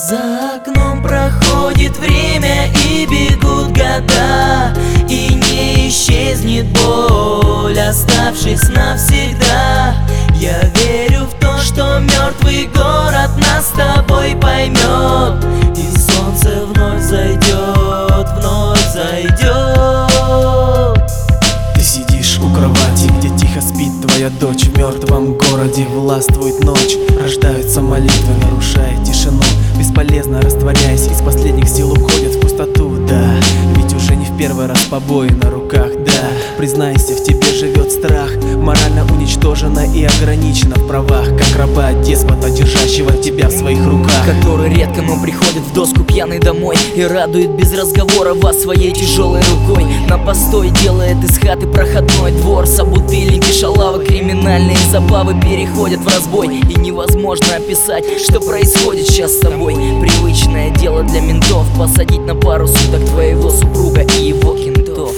За окном проходит время и бегут года, и не исчезнет боль, оставшись навсегда. Я верю в то, что мертвый город нас с тобой поймет, и солнце вновь зайдет, вновь зайдет. Ты сидишь у кровати, где тихо спит твоя дочь. В мертвом городе властвует ночь, рождаются молитвы, нарушая тишину. Бесполезно растворяясь, из последних сил уходят в пустоту. Да, ведь уже не в первый раз побои на руках. Да, признайся, в тебе живет страх, морально уничтожена и ограничена в правах, как раба от деспота, держащего тебя в своих руках, который редко, но приходит в доску пьяный домой и радует без разговора вас своей тяжелой рукой. На постой делает из хаты проходной двор, собутыльники, шалавы, криминальные забавы переходят в разбой. И невозможно описать, что происходит сейчас с тобой. Привычное дело для ментов посадить на пару суток твоего супруга и его кентов.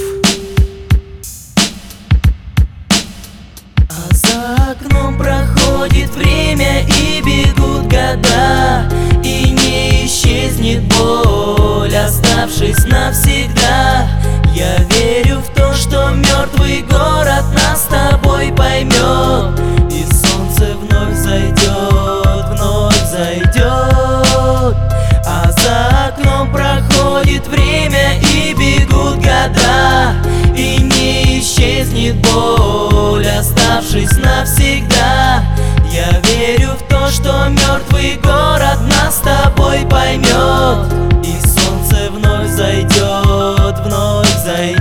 А за окном проходит время и бегут года, и не исчезнет боль, оставшись навсегда. Я верю в то, что мертвый город нас с тобой поймет, и солнце вновь зайдет, вновь зайдет. А за окном проходит время и бегут года, и не исчезнет боль, оставшись навсегда. Я верю в то, что мертвый город нас с тобой поймет, и солнце вновь зайдет, вновь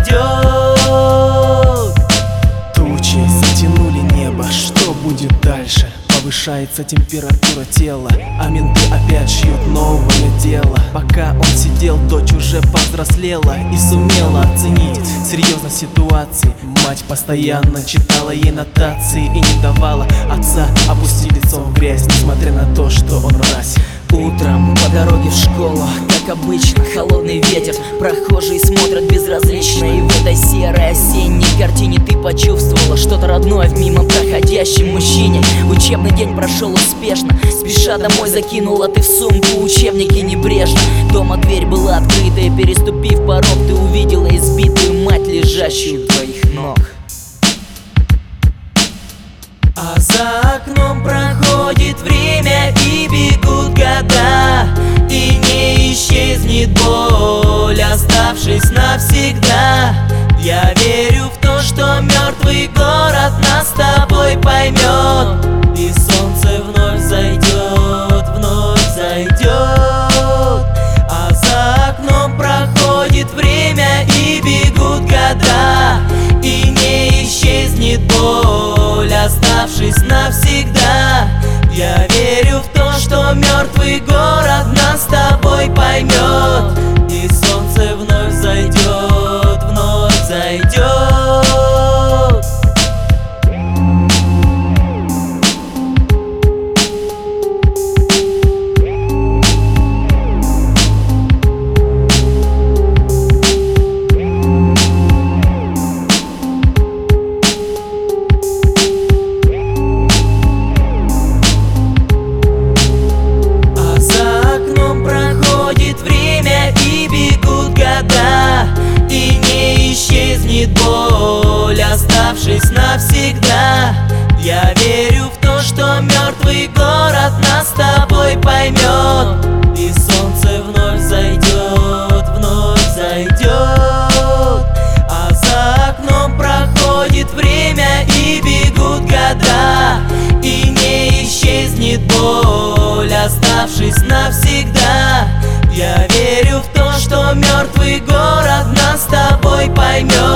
зайдет. Тучи затянули небо, что будет дальше? Повышается температура тела, а менты опять шьют новое дело. Пока он сидел, дочь уже повзрослела и сумела оценить серьезность ситуации. Мать постоянно читала ей нотации и не давала отца опустить лицо в грязь, несмотря на то, что он мразь. Утром по дороге в школу, как обычно, холодный ветер. Прохожие смотрят безразлично, и в этой серой осенней картине ты почувствовала что-то родное в мимо проходящем мужчине. Учебный день прошел успешно, спеша домой закинула ты в сумку учебники небрежно. Дома дверь была открыта, и переступив порог, ты увидела избитую мать, лежащую у твоих ног. А за окном проходит время и бегут года, и не исчезнет боль, оставшись навсегда. Я верю в то, что мертвый город нас с тобой поймет, и солнце вновь зайдет, вновь зайдет. А за окном проходит время и бегут года, и не исчезнет боль, оставшись навсегда. Я верю в то, что мертвый город нас с тобой поймет, и солнце вновь зайдет, вновь зайдет. И не исчезнет боль, оставшись навсегда. Я верю в то, что мертвый город нас с тобой поймет, и солнце вновь зайдет, вновь зайдет. А за окном проходит время и бегут года, и не исчезнет боль, оставшись навсегда. Я верю в то, что мертвый город нас с тобой поймет,